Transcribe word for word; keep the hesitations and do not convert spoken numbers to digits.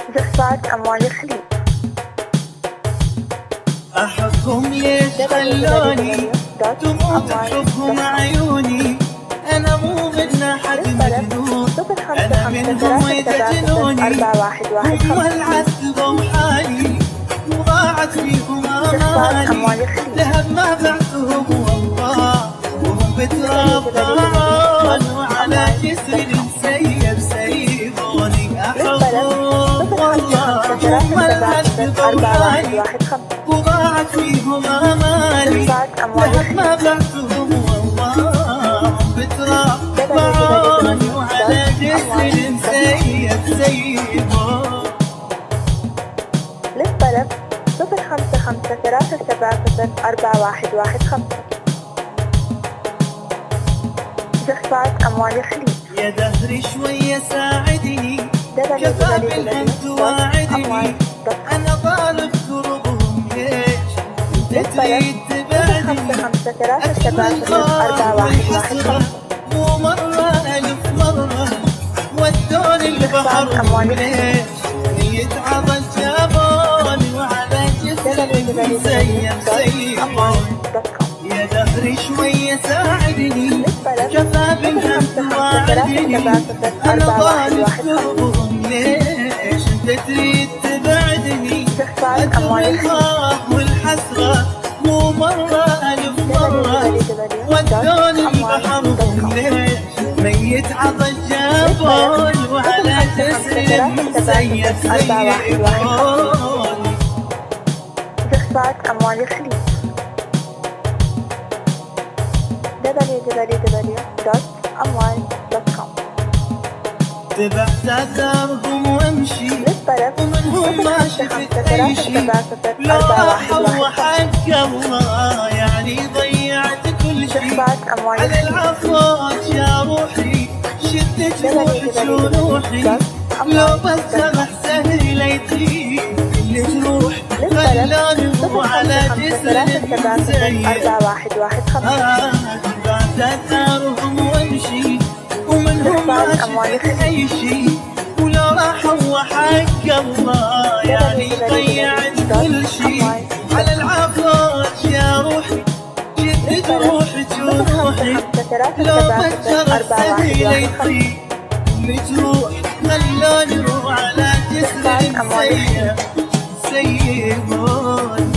جفات أموال الخليج. أحبهم ليش خلوني تموت بحبهم عيوني. أنا مو من أحد مجنون، أنا منهم يجنوني. هم العذب وحالي وضاعت فيهم آمالي. ذهب ما بعتهم والله وهم بتراب ضاعون، وعلى جسر مسيب سيبوني. أحبهم والله هم العذب وحالي وضاعت فيهم آمالي. ذهب ما بعتهم والله بتراب ضاعون، وعلى جسر مسيب سيبوني. للطلب صفر خمسة خمسة ثلاثة سبعة صفر أربعة واحد واحد خمسة. جفات أموال الخليج. يا دهري شوية ساعدني، كفى بالهم تواعدني. أنا طالب قربهم ليش أنت تريد تبعدني. أكثر الخوف والحسرة مو مرة ألف مرة ودوني البحر ليش يتعظ جابوني، وعلى جسر مسيب سيبوني. يا دهري شوية ساعدني، كفى بالهم تواعدني. أنا ضالب قربهم ليش أنت تريد تبعدني. أكثر الخوف والحسرة مو مرة ألف مرة ودوني البحر ليش ميت عطش جابوني، وعلى جسر مسيب سيبوني. جفات أموال الخليج. دبليو دبليو دبليو دوت أموال دوت كوم. تبعت آثارهم وامشي ومنهم ما شفت أي شي. لو راحوا حق الله يعني ضيعت كل شي. على العفوات يا روحي شدت روح جروحي. لو بس سمح سهل ليطير كل جروح خلاني على جسر مسيب. تبعت آثارهم وامشي ومنهم ما شفت أي شي. ولو راحوا حق الله يعني ضيعت كل شي. على العفوات يا روحي جدت روح جروحي. لو بشر سهل يطير مجروح خلاني على جسر مسيب سيبوني.